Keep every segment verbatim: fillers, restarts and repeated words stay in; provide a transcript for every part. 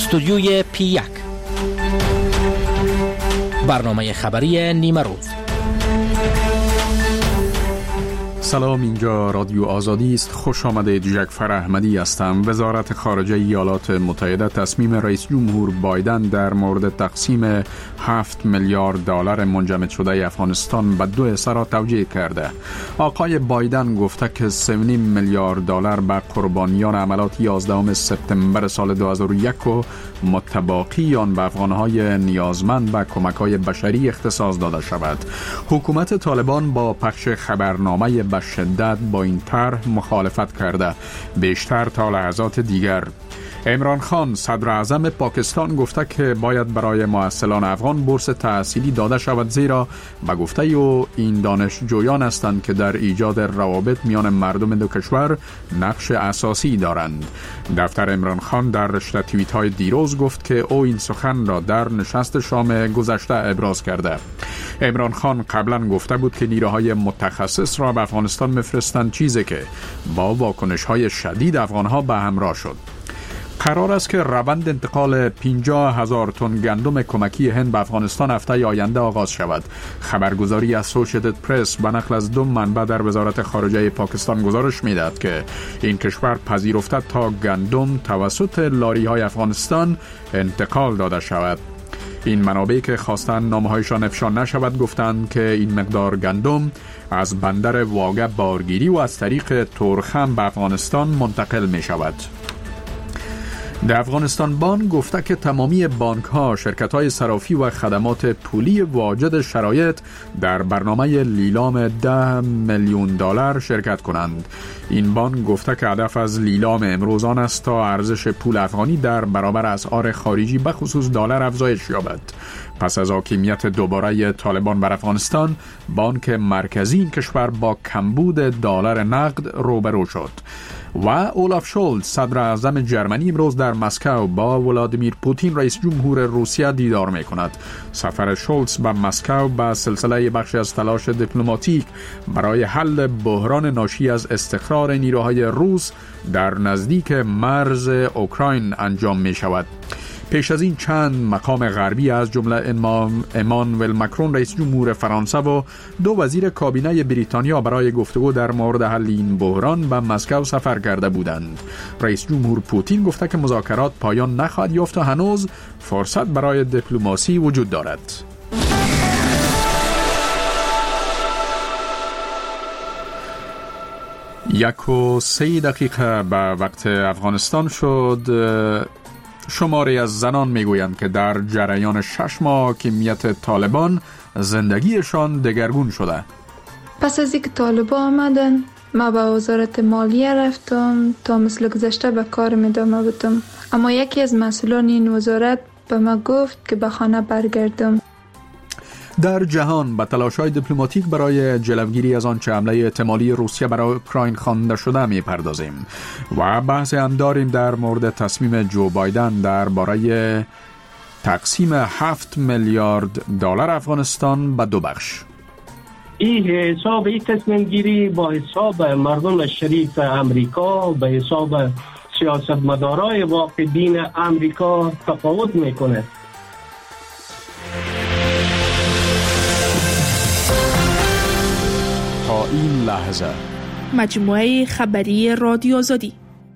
استودیوی پی یک، برنامه خبری نیمه روز. سلام، اینجا رادیو آزادی است. خوش آمدید. جعفر احمدی هستم. وزارت خارجه ایالات متحده تصمیم رئیس جمهور بایدن در مورد تقسیم هفت میلیارد دلار منجمد شده افغانستان به دو حصه را توجیه کرده. آقای بایدن گفته که سه و نیم میلیارد دلار به قربانیان عملیات یازدهم سپتامبر سال دو هزار و یک و متباقی آن به افغانهای نیازمند به کمک‌های بشری اختصاص داده شود. حکومت طالبان با پخش خبرنامه به شدت با این طرح مخالفت کرده. بیشتر تا لحظات دیگر. عمران خان صدر اعظم پاکستان گفته که باید برای محصلان افغان بورس تحصیلی داده شود، زیرا به گفته او این دانشجویان هستند که در ایجاد روابط میان مردم دو کشور نقش اساسی دارند. دفتر عمران خان در رشته توییت های دیروز گفت که او این سخن را در نشست شام گذشته ابراز کرده. عمران خان قبلا گفته بود که نیروهای متخصص را به افغانستان میفرستند، چیزی که با واکنش های شدید افغانها به همراه شد. قرار است که روند انتقال پنجاه هزار تن گندم کمکی هند به افغانستان هفته آینده آغاز شود. خبرگزاری اسوسییتد پرس به نقل از دو منبع در وزارت خارجه پاکستان گزارش می‌دهد که این کشور پذیرفته تا گندم توسط لاری‌های افغانستان انتقال داده شود. این منابع که خواستن نامه‌هایشان افشا نشود گفتند که این مقدار گندم از بندر واگه بارگیری و از طریق تورخم به افغانستان منتقل می شود. در افغانستان بانک گفته که تمامی بانک ها، شرکت های صرافی و خدمات پولی واجد شرایط در برنامه لیلام ده میلیون دلار شرکت کنند. این بانک گفته که هدف از لیلام امروز آن است تا ارزش پول افغانی در برابر اسعار خارجی به خصوص دلار افزایش یابد. پس از حاکمیت دوباره طالبان بر افغانستان، بانک مرکزی این کشور با کمبود دلار نقد روبرو شد. و اولاف شولز صدر اعظم جرمنی امروز در مسکو با ولادیمیر پوتین رئیس جمهور روسیه دیدار می کند. سفر شولز به مسکو به سلسله بخشی از تلاش دیپلماتیک برای حل بحران ناشی از استقرار نیروهای روس در نزدیک مرز اوکراین انجام می شود. پیش از این چند مقام غربی از جمله امانوئل مکرون رئیس جمهور فرانسه و دو وزیر کابینه بریتانیا برای گفتگو در مورد حل این بحران به مسکو سفر کرده بودند. رئیس جمهور پوتین گفته که مذاکرات پایان نخواهد یافت و هنوز فرصت برای دیپلماسی وجود دارد. یک و سه دقیقه به وقت افغانستان شد. شماری از زنان میگویند که در جریان شش ماه حاکمیت طالبان زندگیشان دگرگون شده. پس از اینکه طالبان آمدن، ما به وزارت مالیه رفتم تا مثل گذشته به کارم ادامه بدم، اما یکی از مسئولان این وزارت به ما گفت که به خانه برگردم. در جهان به تلاش‌های دیپلماتیک برای جلوگیری از آنچه حمله احتمالی روسیه برای اوکراین خوانده شده می‌پردازیم و بحث هم داریم در مورد تصمیم جو بایدن درباره تقسیم هفت میلیارد دلار افغانستان به دو بخش. این حساب این تصمیم گیری با حساب مردم شریف امریکا به حساب سیاستمدارای واقع بین امریکا تفاوت میکنه. تا این لحظه مجموعه خبری رادیو آزادی.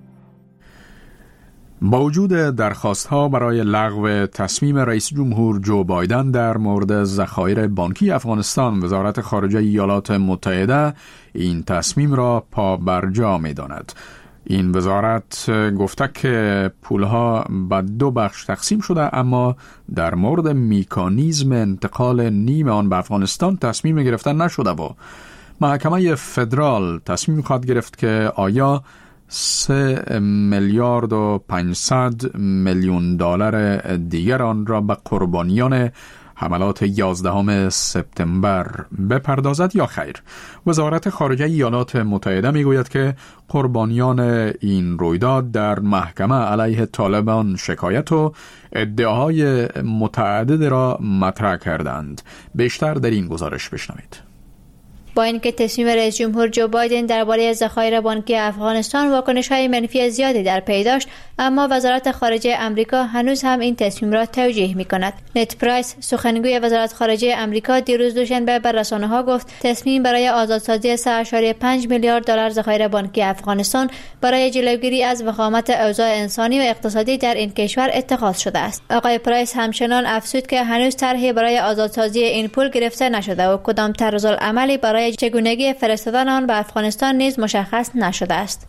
با وجود درخواست‌ها برای لغو تصمیم رئیس جمهور جو بایدن در مورد ذخایر بانکی افغانستان، وزارت خارجه ایالات متحده این تصمیم را پابرجا می‌داند. این وزارت گفته که پولها به دو بخش تقسیم شده، اما در مورد مکانیزم انتقال نیم آن به افغانستان تصمیم گرفتن نشده و محکمه فدرال تصمیم خواهد گرفت که آیا سه میلیارد و پانصد میلیون دلار دیگر آن را به قربانیان حملات یازدهم سپتامبر بپردازد یا خیر. وزارت خارجه ایالات متحده میگوید که قربانیان این رویداد در محکمه علیه طالبان شکایت و ادعاهای متعدد را مطرح کردند. بیشتر در این گزارش بشنوید. با اینکه تصمیم رئیس جمهور جو بایدن درباره ذخایر بانکی افغانستان واکنش‌های منفی زیادی در پی داشت، اما وزارت خارجه آمریکا هنوز هم این تصمیم را توجیه می‌کند. نت پرایس، سخنگوی وزارت خارجه آمریکا، دیروز دوشنبه به رسانه‌ها گفت تصمیم برای آزادسازی سه ممیز پنج میلیارد دلار ذخایر بانکی افغانستان برای جلوگیری از وخامت اوضاع انسانی و اقتصادی در این کشور اتخاذ شده است. آقای پرایس همچنان افزود که هنوز طرحی برای آزادسازی این پول گرفته نشده و کدام طرزالعملی برای چگونگی فرستادن آن به افغانستان نیز مشخص نشده است.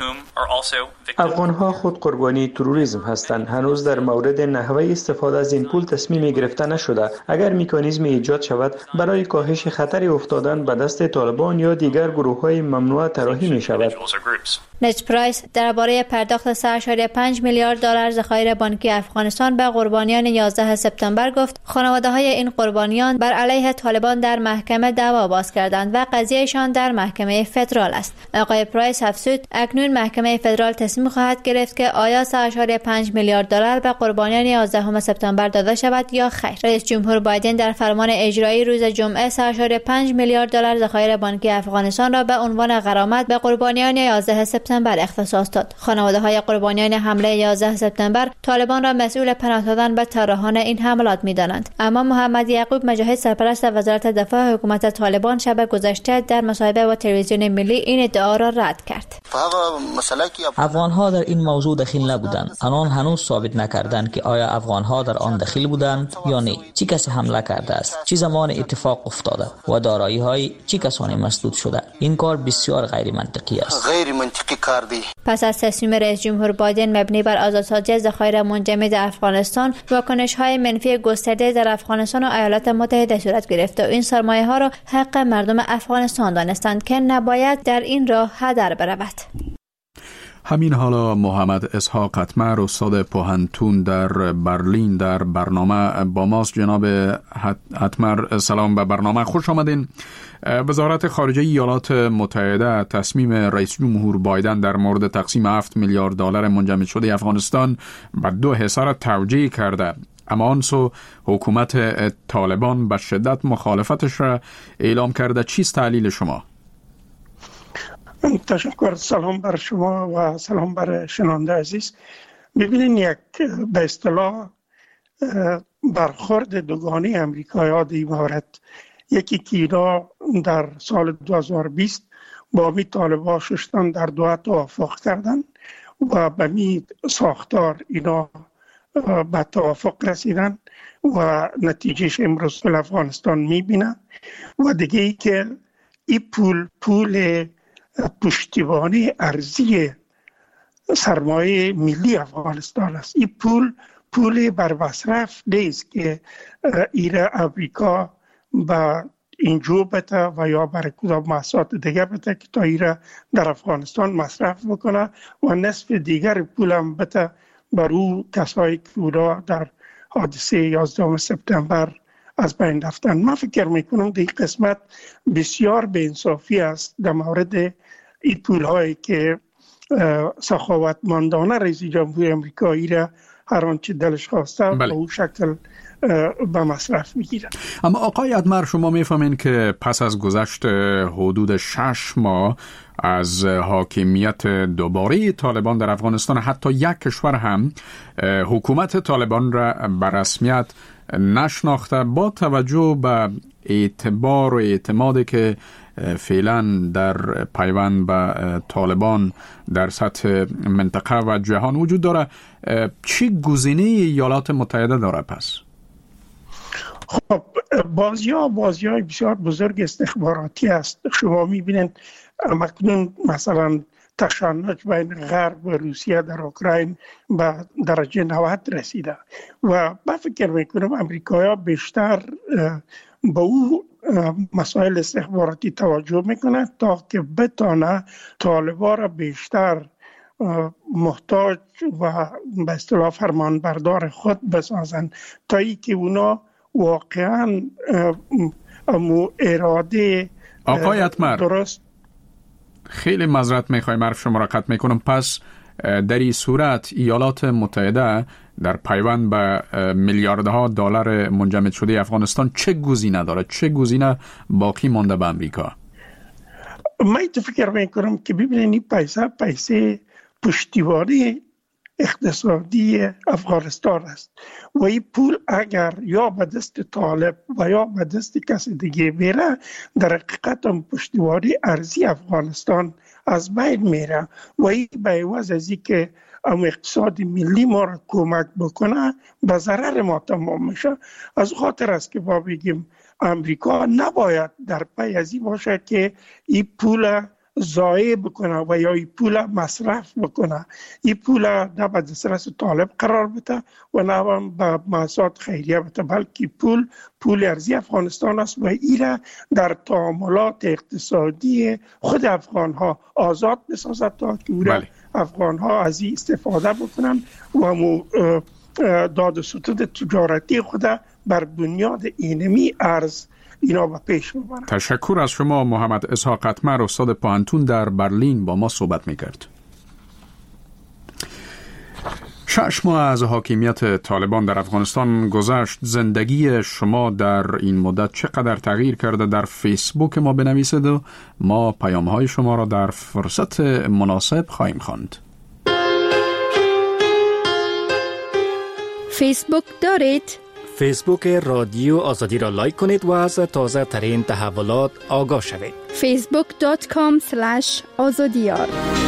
افغان‌ها خود قربانی تروریسم هستند. هنوز در مورد نحوه استفاده از این پول تصمیمی گرفته نشده. اگر مکانیزم ایجاد شود برای کاهش خطر افتادن به دست طالبان یا دیگر گروه‌های ممنوعه طراحی می‌شود. نت پرایس درباره پرداخت سه ممیز پنج میلیارد دلار ذخایر بانکی افغانستان به قربانیان یازده سپتامبر گفت خانواده‌های این قربانیان بر علیه طالبان در محکمه دعوا باز کردند و قضیهشان در محکمه فدرال است. آقای پرایس افزود اکنون محکمه فدرال تصمیم خواهد گرفت که آیا سه ممیز پنج میلیارد دلار به قربانیان یازده سپتامبر داده شود یا خیر. رئیس جمهور بایدن در فرمان اجرایی روز جمعه سه ممیز پنج میلیارد دلار ذخایر بانکی افغانستان را به عنوان غرامت به قربانیان یازده سپتامبر اختصاص داد. خانواده‌های قربانیان حمله یازده سپتامبر طالبان را مسئول پناه دادن به طراحان این حملات می‌دانند. اما محمد یعقوب مجاهد، سرپرست وزارت دفاع حکومت طالبان، شب گذشته در مصاحبه با تلویزیون ملی این ادعا را رد کرد. افغان‌ها در این موضوع دخیل نبودند. آنان هنوز ثابت نکردند که آیا افغان‌ها در آن دخیل بودند یا نه. چه کسی حمله کرده است؟ چه زمان اتفاق افتاده و دارایی‌های چه کسانی مسدود شده؟ این کار بسیار غیر منطقی است. غیر منطقی کار دی. پس از تصمیم رئیس جمهور بایدن مبنی بر آزادسازی ذخایر منجمد افغانستان، واکنش‌های منفی گسترده در افغانستان و ایالات متحده صورت گرفته و این سرمایه‌ها را حق مردم افغانستان دانستند که نباید در این راه هدر برود. همین حالا محمد اسحاق اتمر، استاد پوهنتون در برلین، در برنامه با ماست. جناب اتمر، سلام به برنامه، خوش آمدین. وزارت خارجه ایالات متحده تصمیم رئیس جمهور بایدن در مورد تقسیم هفت میلیارد دلار منجمد شده افغانستان به دو حصه را توجیه کرده، اما آن سو حکومت طالبان به شدت مخالفتش را اعلام کرده. چیست تعلیل شما؟ تشکر. سلام بر شما و سلام بر شنونده عزیز. ببینید، یک به اصطلاح برخورد دوگانه امریکایی‌ها در این مورد، یکی که اینا در سال دو هزار و بیست با می طالبان ششتن در دوحه توافق کردن و به می ساختار اینا به توافق رسیدن و نتیجهش امروز در افغانستان می بینن. و دیگه ای که این پول پول پشتیبانی ارزی سرمایه ملی افغانستان است. این پول پول بر مصرف نیست که ایره امریکا با اینجا بته و یا برای کدام محصولات دیگه بته که تا ایره در افغانستان مصرف بکنه و نصف دیگر پول هم بته برو کسایی که اونا در حادثه یازده سپتامبر از بین رفتن. من فکر میکنم در این قسمت بسیار بی‌انصافی است در مورد این پول هایی که سخاوتمندانه رئیس جمهور امریکایی را هر آنچه دلش خواسته به اون شکل به مصرف میگیرن. اما آقای اتمر، شما میفهمین که پس از گذشت حدود شش ماه از حاکمیت دوباره طالبان در افغانستان، حتی یک کشور هم حکومت طالبان را به رسمیت نشناخته، با توجه به اعتبار و اعتمادی که فعلا در پیوند به طالبان در سطح منطقه و جهان وجود داره، چی گزینه ایالات متحده داره؟ پس خب بازی ها بازی های بسیار بزرگ استخباراتی است. شما میبینید مکنون مثلا تشنج بین غرب و روسیه در اوکراین به درجه نود رسیده و من فکر میکنم امریکایی بیشتر به او مسائل استخباراتی توجه میکنه تا که بتانه طالبان را بیشتر محتاج و به اصطلاح فرمان بردار خود بسازن، تا ای که اونا واقعا امو اراده آقای اتمر درست. خیلی معذرت میخوایم، حرف شما را قطع میکنم. پس در این صورت ایالات متحده در پیوند به میلیاردها دلار منجمد شده افغانستان چه گزینه داره؟ چه گزینه باقی مانده به امریکا؟ من تو فکر میکنم که ببینید پیسه پیسه پشتیبانی اقتصادی افغانستان است و این پول اگر یا به دست طالب و یا به دست کسی دیگه میره در حقیقت هم پشتیبانی ارضی افغانستان از بین میره و این به عوض از این که ام اقتصاد ملی ما را کمک بکنه به ضرر ما تمام میشه. از خاطر است که ما بگیم امریکا نباید در پی از این باشه که این پول ضایع بکنه و یا این پول مصرف بکنه، این پول نه به دسترس طالب قرار بده و نه به مؤسسات خیریه بده، بلکه پول پول ارضی افغانستان است و این در تعاملات اقتصادی خود افغان ها آزاد بسازد تا که بله. افغان ها از این استفاده بکنن و مو داد و ستود تجارتی خود بر بنیاد اینمی ارز اینا با پیش ببرن. تشکر از شما محمد اسحاق قطمر، استاد پانتون در برلین با ما صحبت میکرد. شش ماه از حاکمیت طالبان در افغانستان گذشت. زندگی شما در این مدت چقدر تغییر کرده؟ در فیسبوک ما بنویسید و ما پیام‌های شما را در فرصت مناسب خواهیم خواند. فیسبوک دارید؟ فیسبوک رادیو آزادی را لایک کنید و از تازه ترین تحولات آگاه شوید. فیسبوک دات کام اسلش آزادیار.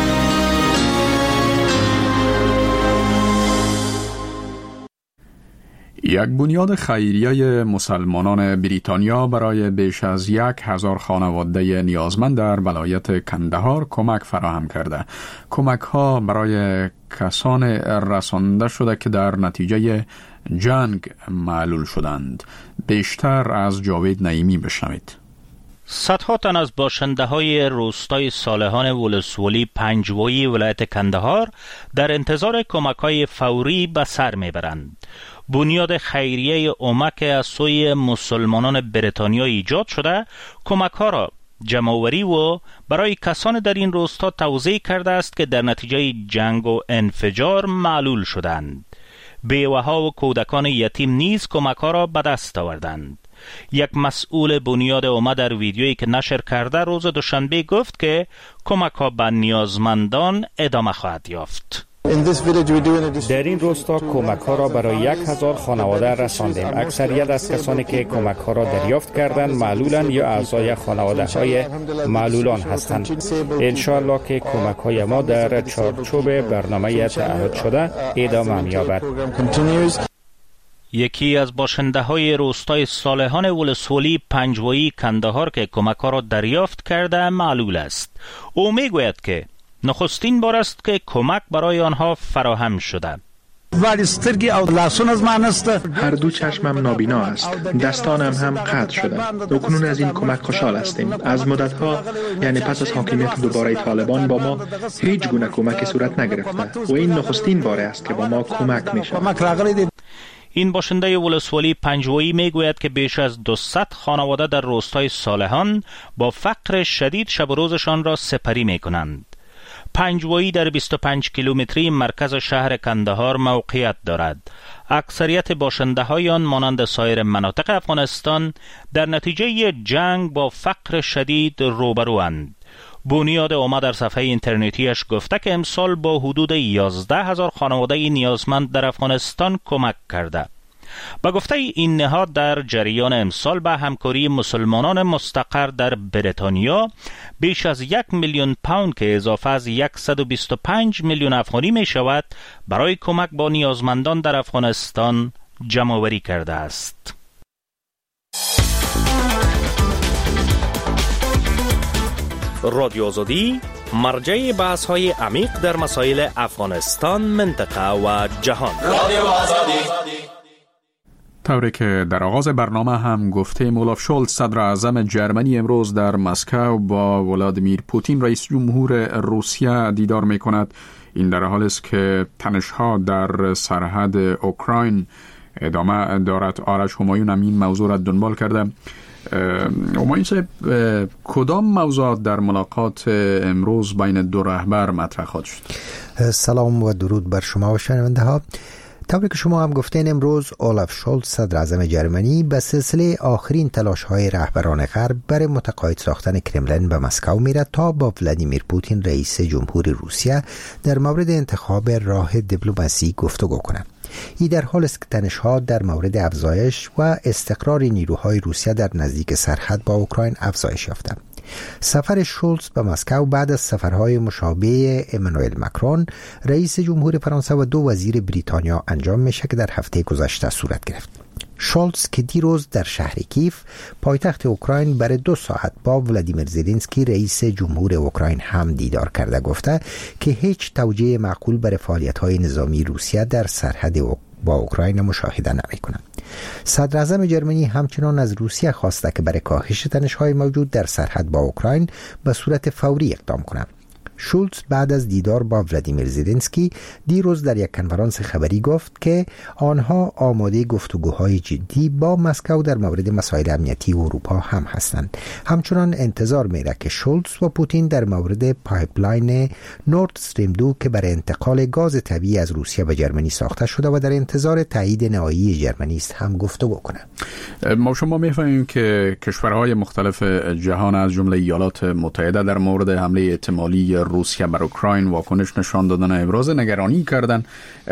یک بنیاد خیریه مسلمانان بریتانیا برای بیش از یک هزار خانواده نیازمند در ولایت کندهار کمک فراهم کرده. کمک ها برای کسان رسانده شده که در نتیجه جنگ معلول شدند. بیشتر از جاوید نعیمی بشنوید. صدها تن از باشنده های روستای صالحان ولسوالی پنجوایی ولایت کندهار در انتظار کمک های فوری به سر میبرند. بنیاد خیریه اومک از سوی مسلمانان بریتانیا ایجاد شده کمک ها را جمع‌آوری و برای کسان در این روستا توزیع کرده است که در نتیجه جنگ و انفجار معلول شدند. بیوه‌ها و کودکان یتیم نیز کمک ها را به دست آوردند. یک مسئول بنیاد اومه در ویدیویی که نشر کرده روز دوشنبه گفت که کمک ها به نیازمندان ادامه خواهد یافت. در این روستا کمک ها را برای یک هزار خانواده رساندیم. اکثریت از کسانی که کمک ها را دریافت کردند معلولان یا اعضای خانواده های معلولان هستند. انشاءالله که کمک های ما در چارچوب برنامه تعهد شده ادامه می‌یابد. یکی از باشنده های روستای صالحان ولسوالی پنجوایی کندهار که کمک ها را دریافت کرده معلول است. او میگوید که نخستین بار است که کمک برای آنها فراهم شده. هر دو چشمم نابینا است، دستانم هم قطع شده. اکنون از این کمک خوشحال هستیم. از مدتها یعنی پس از حاکمیت دوباره طالبان با ما هیچ گونه کمکی صورت نگرفته و این نخستین بار است که با ما کمک می شود. این باشنده ولسوالی پنجوایی میگوید که بیش از دویست خانواده در روستای صالحان با فقر شدید شب و روزشان را سپری می کنند. پنجوایی در بیست و پنج کیلومتری مرکز شهر کندهار موقعیت دارد. اکثریت باشنده های آن مانند سایر مناطق افغانستان در نتیجه جنگ با فقر شدید روبروند. بنیاد اومه در صفحه اینترنتیش گفته که امسال با حدود یازده هزار خانواده نیازمند در افغانستان کمک کرده. با گفته این نهاد در جریان امسال به همکاری مسلمانان مستقر در بریتانیا بیش از یک میلیون پوند که اضافه از صد و بیست و پنج میلیون افغانی می شود برای کمک با نیازمندان در افغانستان جمع‌آوری کرده است. رادیو آزادی مرجع بحث های عمیق در مسائل افغانستان، منطقه و جهان. رادیو آزادی. طوری که در آغاز برنامه هم گفتیم، اولاف شولز صدر اعظم جرمنی امروز در مسکو با ولادیمیر پوتین رئیس جمهور روسیه دیدار می کند. این در حالی است که تنش‌ها در سرحد اوکراین ادامه دارد. آرش همایون هم این موضوع را دنبال کرده. همایون صاحب، کدام موضوعات در ملاقات امروز بین دو رهبر مطرح خواهد شد؟ سلام و درود بر شما و شنونده ها. طوری که شما هم گفتین، امروز اولاف شولز صدر اعظم جرمنی به سلسله آخرین تلاش های رهبران غرب برای متقاعد ساختن کرملین به مسکو میره تا با ولادیمیر پوتین رئیس جمهور روسیه در مورد انتخاب راه دیپلماسی گفتگو کنه. این در حال است که تنش‌ها در مورد افزایش و استقرار نیروهای روسیه در نزدیک سرحد با اوکراین افزایش یافته. سفر شولز به مسکو بعد از سفرهای مشابه امانوئل مکرون رئیس جمهور فرانسه و دو وزیر بریتانیا انجام میشه که در هفته گذشته صورت گرفت. شولز که دیروز در شهر کیف پایتخت اوکراین برای دو ساعت با ولادیمیر زلنسکی رئیس جمهور اوکراین هم دیدار کرده، گفته که هیچ توجیه معقول برای فعالیت‌های نظامی روسیه در سرحد با اوکراین مشاهده نمی‌کنه. صدر اعظم جرمنی همچنان از روسیه خواسته که برای کاهش تنش‌های موجود در سرحد با اوکراین به صورت فوری اقدام کنه. شولز بعد از دیدار با ولادیمیر زلنسکی دیروز در یک کنفرانس خبری گفت که آنها آماده گفتگوهای جدی با مسکو در مورد مسائل امنیتی اروپا هم هستند. همچنان انتظار میره که شولز و پوتین در مورد پایپلاین نورد استریم دو که برای انتقال گاز طبیعی از روسیه به جرمنی ساخته شده و در انتظار تایید نهایی جرمنی است هم گفتگو کنند. ما شما می‌فهمیم که کشورهای مختلف جهان از جمله ایالات متحده در مورد حمله احتمالی روسیه بر اوکراین واکنش نشان دادن، ابراز نگرانی کردن.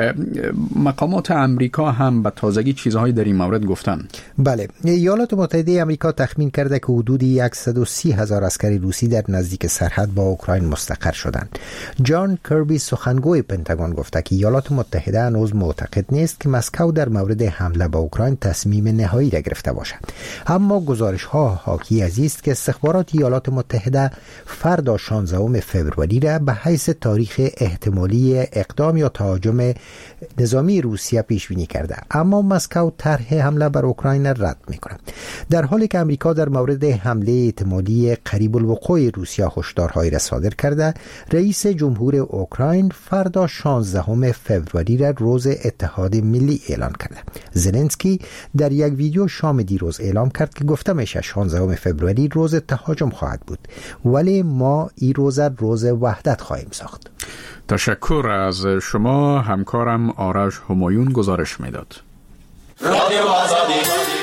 مقامات امریکا هم به تازگی چیزهایی در این مورد گفتن. بله، ایالات متحده آمریکا تخمین کرده که حدود صد و سی هزار عسکر روسی در نزدیک سرحد با اوکراین مستقر شدند. جان کربی سخنگوی پنتاگون گفته که ایالات متحده هنوز معتقد نیست که مسکو در مورد حمله به اوکراین تصمیم نهایی را گرفته باشد، اما گزارش ها حاکی از است که استخبارات ایالات متحده فردا شانزدهم فوریه را به حیث تاریخ احتمالی اقدام یا تهاجم نظامی روسیه پیش بینی کرده، اما مسکو طرح حمله بر اوکراین رد می‌کند. در حالی که امریکا در مورد حمله احتمالی قریب الوقوع روسیه هشدارهایی را صادر کرده، رئیس جمهور اوکراین فردا شانزدهم فوریه را روز اتحاد ملی اعلان کرده. زلنسکی در یک ویدیو شام دیروز اعلام کرد که گفته میشه شانزدهم فوریه روز تهاجم خواهد بود، ولی ما این روز روز وحدت خواهیم ساخت. تشکر از شما. همکارم آرش همایون گزارش میداد. رادیو آزادی.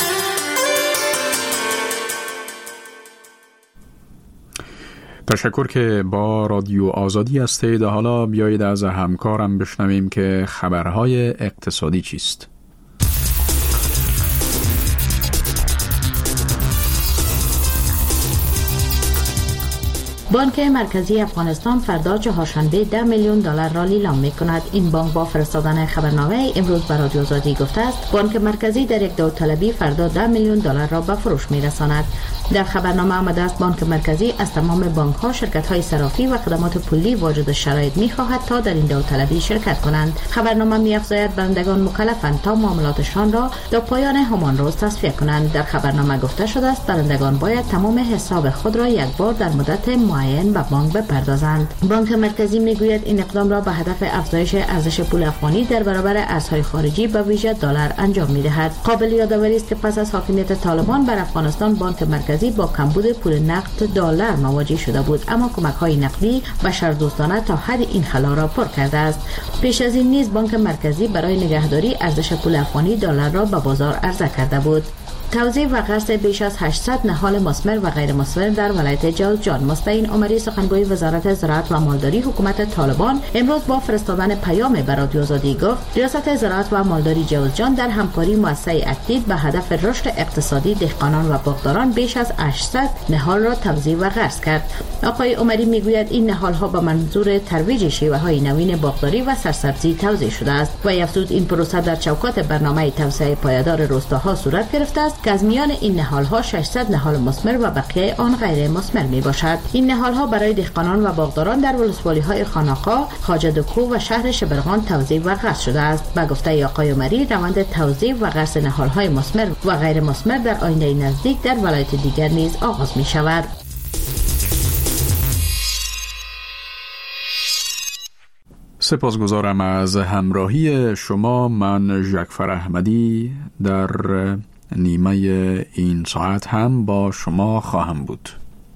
تشکر که با رادیو آزادی هستید. حالا بیایید از همکارم بشنویم که خبرهای اقتصادی چیست. بانک مرکزی افغانستان فردا چهارشنبه ده میلیون دلار را لیلام می‌کند. این بانک با فرستادن خبرنامه امروز به رادیو آزادی گفته است بانک مرکزی در یک داوطلبی فردا ده میلیون دلار را به فروش می‌رساند. در خبرنامه آمده است بانک مرکزی از تمام بانک‌ها، شرکت‌های صرافی و خدمات پولی واجد شرایط می‌خواهد تا در این داوطلبی شرکت کنند. خبرنامه می‌افزاید برندگان مکلفند تا معاملاتشان را تا پایان همان روز تصفیه کنند. در خبرنامه گفته شده است برندگان باید تمام حساب خود را یک بار در مدت معین به بانک بپردازند. بانک مرکزی میگوید این اقدام را به هدف افزایش ارزش پول افغانی در برابر ارزهای خارجی به ویژه دلار انجام می‌دهد. قابل یادآوری است که پس از حاکمیت طالبان بر افغانستان بانک مرکزی با کمبود پول نقد دلار مواجه شده بود، اما کمک‌های نقدی بشردوستانه تا حد این خلا را پر کرده است. پیش از این نیز بانک مرکزی برای نگهداری ارزش پول افغانی دلار را به بازار عرضه کرده بود. توزیع و قرض بیش از هشتصد نهال مثمر و غیر مثمر در ولایت جوزجان. مستعین عمری سخنگوی وزارت زراعت و مالداری حکومت طالبان امروز با فرستادن پیام به رادیو آزادی گفت ریاست زراعت و مالداری جوزجان در همکاری مؤسسه اکتید به هدف رشد اقتصادی دهقانان و باغداران بیش از هشتصد نهال را توزیع و قرض کرد. آقای عمری میگوید این نهال ها به منظور ترویج شیوه های نوین باغداری و سرسبزی توزیع شده است و افزود این پروسه در چوکات برنامه توسعه پایدار روستاها صورت گرفته است که از میان این نهال‌ها ششصد نهال مثمر و بقیه آن غیر مثمر میباشد. این نهال‌ها برای دهقانان و باغداران در ولسوالی‌های خاناقا، خواجه دکو و شهر شبرغان توزیع و قرض شده است. به گفته آقای عمری روند توزیع و قرض نهال‌های مثمر و غیر مثمر در آینده نزدیک در ولایت دیگر نیز آغاز می‌شود. سپاسگزارم از همراهی شما. من ژکفر احمدی در نیمه این ساعت هم با شما خواهم بود.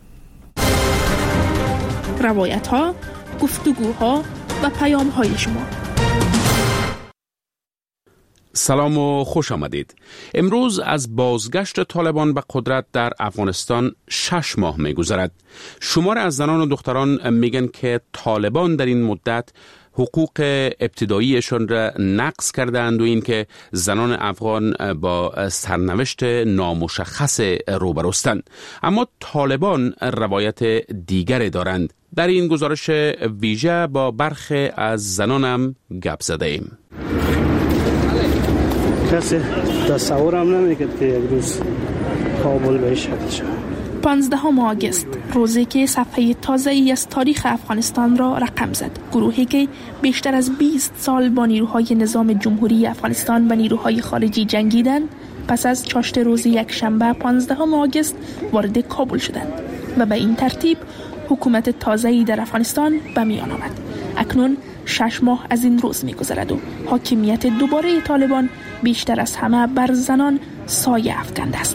روایت ها، گفتگوها و پیام های شما. سلام و خوش آمدید. امروز از بازگشت طالبان به قدرت در افغانستان شش ماه می گذرد. شمار از زنان و دختران میگن که طالبان در این مدت حقوق ابتداییشان را نقض کردند و این که زنان افغان با سرنوشت نامشخص روبروستند. اما طالبان روایت دیگری دارند. در این گزارش ویژه با برخی از زنانم گپ زده ایم. کسی تصورم نمیکرد که یک روز کابل به شکل شود. پانزدهم آگوست، روزی که صفحه تازه‌ای از تاریخ افغانستان را رقم زد. گروهی که بیشتر از بیست سال با نیروهای نظام جمهوری افغانستان و نیروهای خارجی جنگیدند، پس از چاشت روز یک شنبه پانزدهم آگوست وارد کابل شدند و به این ترتیب حکومت تازه‌ای در افغانستان به میان آمد. اکنون شش ماه از این روز می‌گذرد و حاکمیت دوباره طالبان بیشتر از همه بر زنان سایه افکنده است.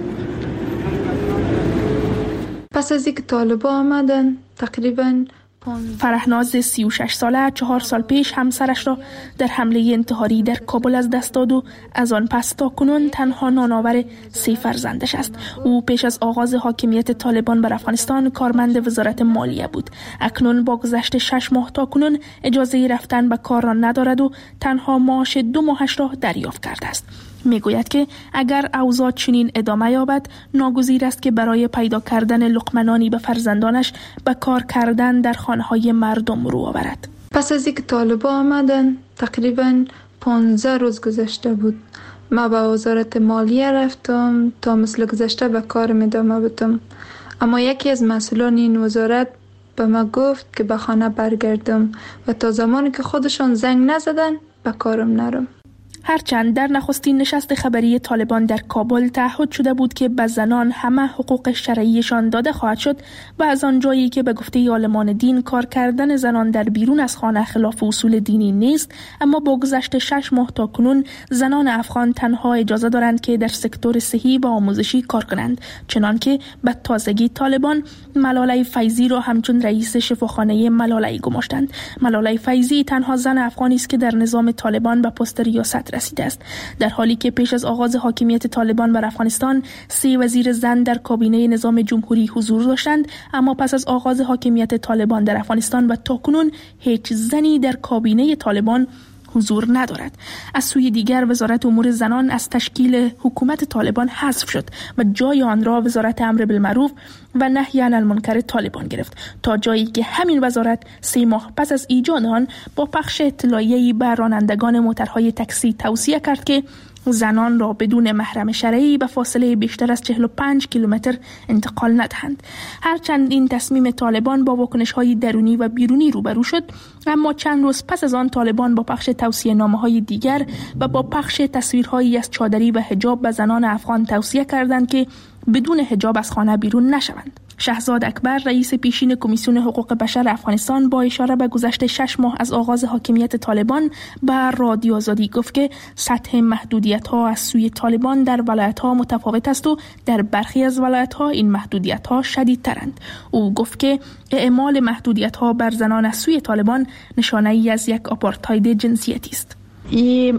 پس از اینکه طالبان آمدن تقریباً فرهناز سی و شش ساله چهار سال پیش همسرش را در حمله انتحاری در کابل از دست داد و از آن پس تا کنون تنها نانآور سه فرزندش است. او پیش از آغاز حاکمیت طالبان بر افغانستان کارمند وزارت مالیه بود. اکنون با گذشت شش ماه تا کنون اجازه رفتن به کار را ندارد و تنها معاش دو ماهش را دریافت کرده است. میگوید که اگر اوضاع چنین ادامه یابد ناگزیر است که برای پیدا کردن لقمه به فرزندانش به کار کردن در خانه‌های مردم رو آورد. پس از اینکه طالبان آمدن تقریباً پانزده روز گذشته بود. ما به وزارت مالیه رفتم تا مثل گذشته به کارم ادامه بدم، اما یکی از مسئولان این وزارت به ما گفت که به خانه برگردم و تا زمانی که خودشان زنگ نزدن به کارم نرم. هرچند در نخستین نشست خبری طالبان در کابل تعهد شده بود که به زنان همه حقوق شرعیشان داده خواهد شد و از آنجایی که به گفته عالمان دین کار کردن زنان در بیرون از خانه خلاف اصول دینی نیست، اما با گذشت شش ماه تا کنون زنان افغان تنها اجازه دارند که در سکتور صحی و آموزشی کار کنند، چنانکه به تازگی طالبان ملاله فیضی را همچون رئیس شفاخانه ملاله گماشتند. ملاله فیضی تنها زن افغانی است که در نظام طالبان به پست ریاست رسیده است، در حالی که پیش از آغاز حاکمیت طالبان بر افغانستان سه وزیر زن در کابینه نظام جمهوری حضور داشتند، اما پس از آغاز حاکمیت طالبان در افغانستان و تاکنون هیچ زنی در کابینه طالبان حضور ندارد. از سوی دیگر وزارت امور زنان از تشکیل حکومت طالبان حذف شد و جای آن را وزارت امر بالمعروف و نهی عن المنکر طالبان گرفت، تا جایی که همین وزارت سه ماه پس از ایجاد آن با پخش اطلاعیه‌ای بر رانندگان موترهای تاکسی توصیه کرد که زنان را بدون محرم شرعی به فاصله بیشتر از چهل و پنج کیلومتر انتقال ندهند. هرچند این تصمیم طالبان با واکنش‌های درونی و بیرونی روبرو شد، اما چند روز پس از آن طالبان با پخش توصیه‌نامه‌های دیگر و با پخش تصویرهایی از چادری و حجاب به زنان افغان توصیه کردند که بدون حجاب از خانه بیرون نشوند. شهزاد اکبر رئیس پیشین کمیسیون حقوق بشر افغانستان با اشاره به گذشت شش ماه از آغاز حاکمیت طالبان به رادیو آزادی گفت که سطح محدودیت‌ها از سوی طالبان در ولایت‌ها متفاوت است و در برخی از ولایت‌ها این محدودیت‌ها شدیدترند. او گفت که اعمال محدودیت‌ها بر زنان از سوی طالبان نشانه‌ای از یک آپارتاید جنسیتی است. این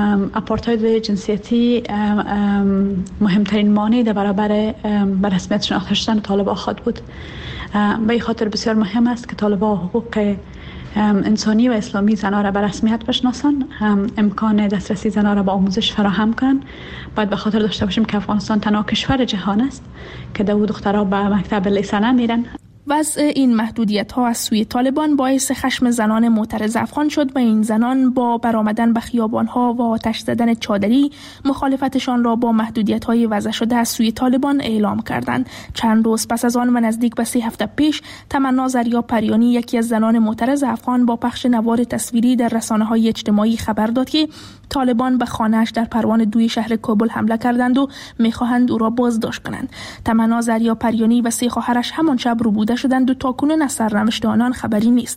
آپارتاید جنسیتی مهمترین مانع در برابر به رسمیت شناخته شدن طالبان خود بود. به این خاطر بسیار مهم است که طالبان حقوق انسانی و اسلامی زنان را به رسمیت بشناسند، امکان دسترسی زنان را به آموزش فراهم کنند. باید به خاطر داشته باشیم که افغانستان تنها کشور جهان است که دو دخترها به مکتب لیسه نمیرن. وضع این محدودیت‌ها از سوی طالبان باعث خشم زنان معترض افغان شد و این زنان با برآمدن به خیابان‌ها و آتش زدن چادری مخالفتشان را با محدودیت‌های وضع شده از سوی طالبان اعلام کردند. چند روز پس از آن و نزدیک به سه هفته پیش تمنا زریا پریانی، یکی از زنان معترض افغان، با پخش نوار تصویری در رسانه‌های اجتماعی خبر داد که طالبان به خانه‌اش در پروان دوی شهر کابل حمله کردند و می‌خواهند او را بازداشت کنند. تمنا زریا پریانی و سه خواهرش همان شب رو بوده شدند و تاکنون از سرنوشت آنان خبری نیست.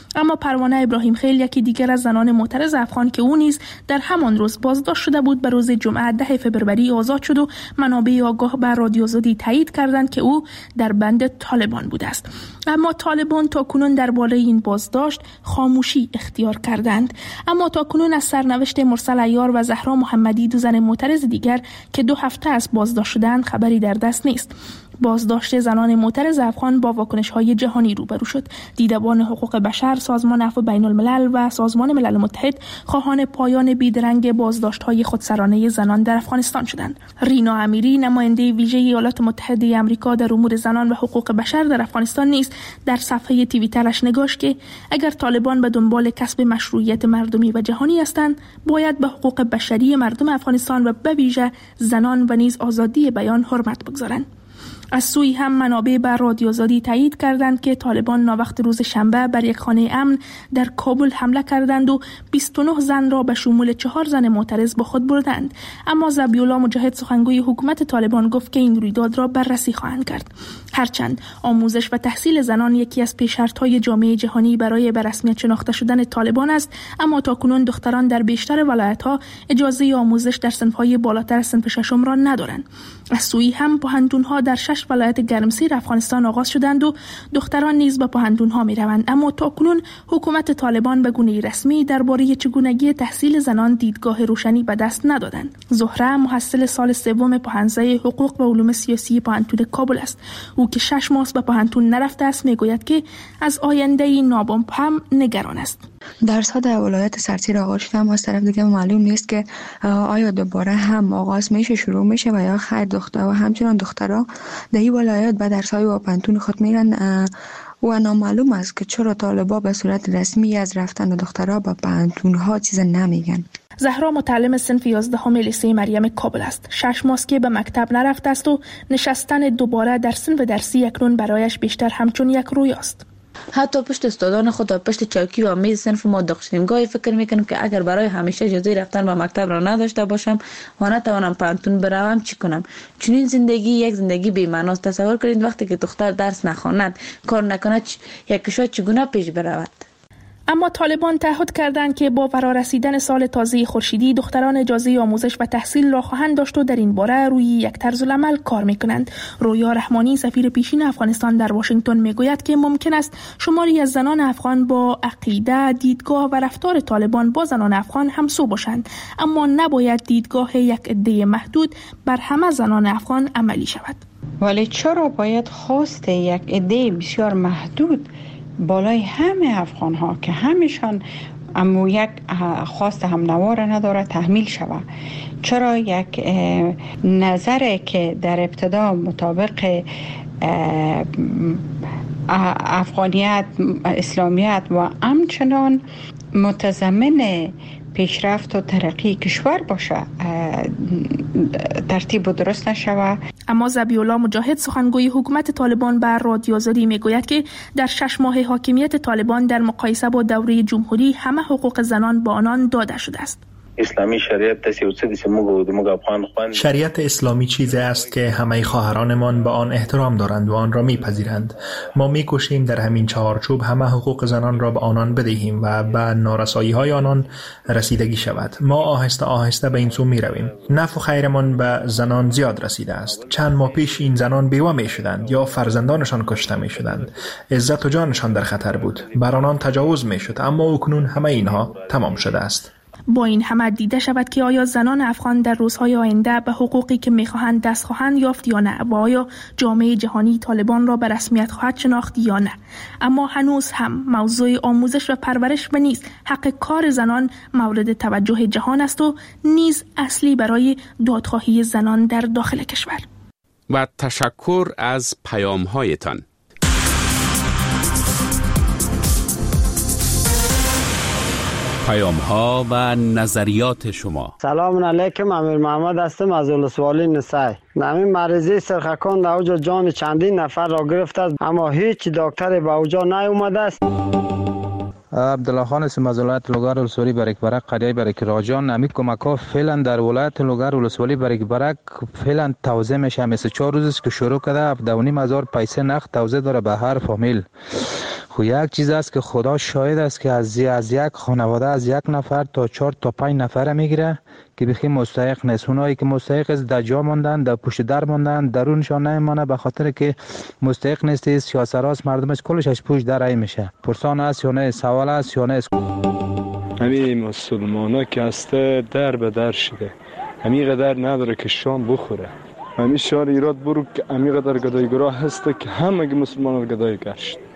اما پروانه ابراهیم خیل، یکی دیگر از زنان معترض افغان که او نیز در همان روز بازداشت شده بود، به روز جمعه ده فوریه آزاد شد و منابع آگاه به رادیو آزادی تایید کردند که او در بند طالبان بوده است. اما طالبان تا کنون درباره این بازداشت خاموشی اختیار کردند. اما تا کنون از سرنوشت مرسل عیار و زهرا محمدی، دو زن معترض دیگر که دو هفته از بازداشت شدند، خبری در دست نیست. بازداشت زنان معترض افغان با واکنش‌های جهانی روبرو شد. دیدبان حقوق بشر، سازمان عفو بین الملل و سازمان ملل متحد خواهان پایان بیدرنگ بازداشت‌های خودسرانه زنان در افغانستان شدند. رینا امیری، نماینده ویژه ایالات متحده آمریکا در امور زنان و حقوق بشر در افغانستان، نیز در صفحه توییترش نگاشت که اگر طالبان به دنبال کسب مشروعیت مردمی و جهانی هستند، باید به حقوق بشری مردم افغانستان و به ویژه زنان و نیز آزادی بیان حرمت بگذارند. از سوی هم منابع بر رادیو آزادی تایید کردند که طالبان ناوقت روز شنبه بر یک خانه امن در کابل حمله کردند و بیست و نه زن را به شمول چهار زن معترض با خود بردند. اما ذبیح‌الله مجاهد، سخنگوی حکومت طالبان، گفت که این رویداد را بررسی خواهند کرد. هرچند آموزش و تحصیل زنان یکی از پیش‌شرط‌های جامعه جهانی برای به رسمیت شناخته شدن طالبان است، اما تاکنون دختران در بیشتر ولایت‌ها اجازه آموزش در صنف‌های بالاتر از صنف ششم را ندارند. از سوی هم پوهنتون‌ها در شش ولایت گرمسیر افغانستان آغاز شدند و دختران نیز به پوهنتون‌ها می‌روند، اما تاکنون حکومت طالبان به گونه رسمی درباره چگونگی تحصیل زنان دیدگاه روشنی به دست ندادند. زهره محصل سال سوم پوهنځی حقوق و علوم سیاسی پوهنتون کابل است. او که شش ماه به پوهنتون نرفته است میگوید که از آینده نامبهم نگران است. درس‌ها در ولایت سرسیر آغاز شده، اما از طرف دیگه معلوم نیست که آیا دوباره هم آغاز میشه، شروع میشه و یا خیر دختر و همچنان دخترها در این ولایت به درس‌های و پوهنتون خود میرن و نامعلوم است که چرا طالبا به صورت رسمی از رفتن دخترها به پوهنتون‌ها چیز نمیگن. زهرا متعلم صنف یازدهم لیسه مریم کابل است. شش ماه که به مکتب نرفته است و نشستن دوباره در صنف درسی اکنون برایش بیشتر همچون یک رویاست. حتی پشت استادان خود و پشت چوکی و میز صنف ما داشتیم. گاهی فکر میکنم که اگر برای همیشه اجازه رفتن به مکتب را نداشته باشم و نتوانم پانتون بروم چی کنم؟ چون این زندگی یک زندگی بی معناست. تصور کنید وقتی که دختر درس نخواند، کار نکند، یک کشور چگونه پیش برود؟ اما طالبان تعهد کردند که با فرارسیدن سال تازه خورشیدی دختران اجازه آموزش و تحصیل را خواهند داشت و در این باره روی یک طرز العمل کار میکنند. رویا رحمانی، سفیر پیشین افغانستان در واشنگتن، میگوید که ممکن است شماری از زنان افغان با عقیده، دیدگاه و رفتار طالبان با زنان افغان همسو باشند، اما نباید دیدگاه یک عده محدود بر همه زنان افغان عملی شود. ولی چرا باید خواست یک عده بسیار محدود بالای همه افغان ها که همیشان امو یک خواست هم نوار نداره تحمیل شود؟ چرا یک نظر که در ابتدا مطابق افغانیت، اسلامیت و همچنان متضمن پیشرفت و ترقی کشور باشه ترتیب و درست نشود؟ اما ذبیح‌الله مجاهد، سخنگوی حکومت طالبان، بر رادیو آزادی میگوید که در شش ماه حاکمیت طالبان در مقایسه با دوره جمهوری همه حقوق زنان با آنان داده شده است. اسلامی شریعت شریعت اسلامی چیزی است که همه خواهرانمان به آن احترام دارند و آن را میپذیرند. ما میکوشیم در همین چهارچوب همه حقوق زنان را به آنان بدهیم و به نارسایی های آنان رسیدگی شود. ما آهسته آهسته به این سو میرویم. نفع و خیرمان به زنان زیاد رسیده است. چند ماه پیش این زنان بیوه میشدند یا فرزندانشان کشته میشدند. عزت و جانشان در خطر بود. بر آنان تجاوز میشد، اما اکنون همه اینها تمام شده است. با این همه دیده شود که آیا زنان افغان در روزهای آینده به حقوقی که میخواهند دست خواهند یافت یا نه، و آیا جامعه جهانی طالبان را به رسمیت خواهد شناخت یا نه. اما هنوز هم موضوع آموزش و پرورش و نیز حق کار زنان مورد توجه جهان است و نیز اصلی برای دادخواهی زنان در داخل کشور. و تشکر از پیام‌هایتان. پیام‌ها و نظریات شما. سلام علیکم، امیر محمد هستم از ولسوالی نسای. نمی مریضی سرخکان در اوجا جان چندین نفر را گرفته است، اما هیچ دکتری به اوجا نیامده است. عبدالله خان اسم از ولایت لوگر ولسوالی برک برک قریه برک راجان. نمی کمک ها فعلا در ولایت لوگر ولسوالی برک برک فعلا توزیع میشه. مثل چهار روز است که شروع کرده. هفده و نیم هزار پیسه نقد توزیع داره به هر فامیل. خو یک چیز است که خدا شاهد است که از از یک خانواده از یک نفر تا چهار تا پنج نفر میگیره که بخی مستحق نیست. اونایی که مستحق است در جا ماندن، در پشت در ماندن، درونشان نمیمانه به خاطر که مستحق نیست. سیاست مردمش کلش از پشت در ای میشه. پرسان است یا نه، سوال است یا نه. همین مسلمانا که هسته در به در شده، همین قدر نداره که شام بخوره. همین شهر ایراد برو که همین قدر گدایگرا هسته که همه مسلمان رو گدای گشت.